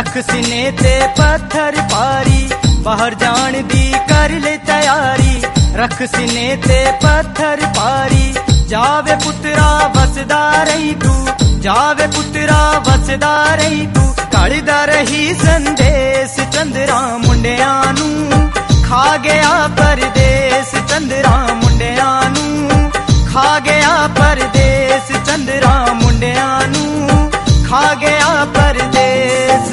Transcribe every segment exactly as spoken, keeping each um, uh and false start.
रख सीने ते पत्थर पारी, बाहर जान दी कर ले तैयारी। रख सीने ते पत्थर पारी, जावे पुत्रा वसदा रही तू, जावे पुत्रा वसदा रही तू। कड़दा रही संदेश चंद्रा मुंडिया नू, खा गया परदेस चंद्रा मुंडिया नू, खा गया परदेस चंद्रा मुंडिया नू, खा गया परदेस।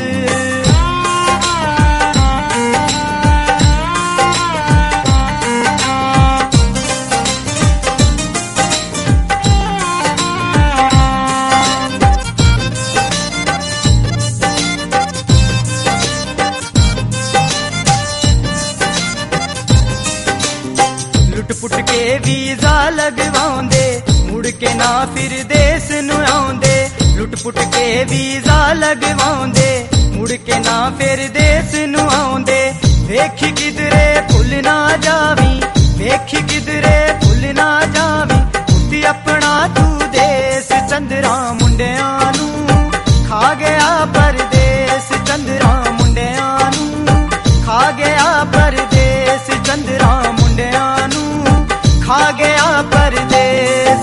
लुट-पुट के वीजा लगवाउंदे, मुड़ के ना फिर देश नू आउंदे। लुट-पुट के वीजा लगवाउंदे, मुड़ के ना फिर देश नू आउंदे। वेखी किधरे भुल ना जावी, वेखी किधरे भुल ना जावी। उत्ती अपना तू देश चंद्रा मुंडिया नू, खा गया परदेस चंद्रा मुंडिया नू, खा गया परदेस चंद्रा मुंडिया नू, खा गया परदेस।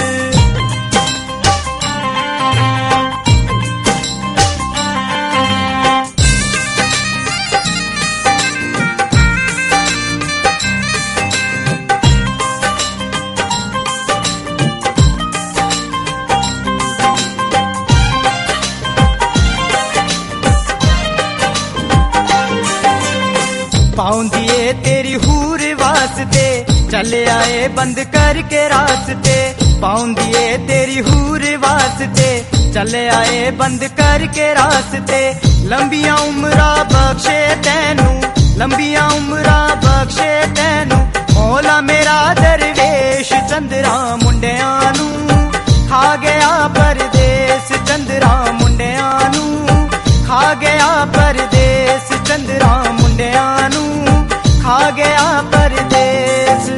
पाउंदिए तेरी हूर वास्ते, चले आए बंद करके रास्ते। पाउंदिए तेरी हूर वास्ते, चले आए बंद करके रास्ते। लंबिया उम्रा बख्शे तैनू, लंबिया उम्रा बख्शे तैनू। मौला मेरा दरवेश चंद्रा मुंडिया नू, खा गया परदेस चंद्रा मुंडिया नू, खा गया परदेस चंद्रा मुंडिया नू, खा गया परदेस।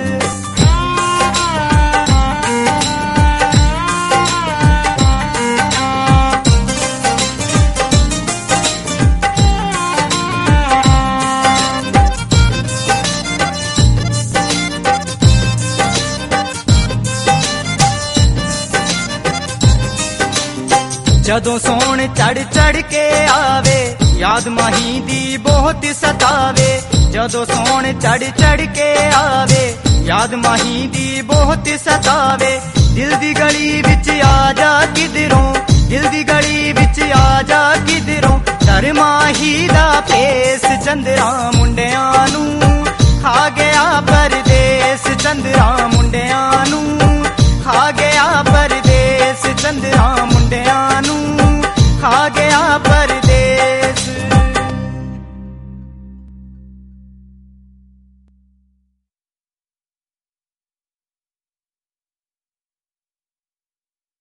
जदों सोन चढ़ चढ़ के आवे, याद माही दी बहुत सतावे। जदों सोन चढ़ चढ़ के आवे, याद माही दी बहुत सतावे। दिल दी गली विच आ जा किधरों, दिल दी गली विच आ जा किधरों। डर माही दा फेस चंद्रा मुंडिया नू, खा गया परदेस चंद्रा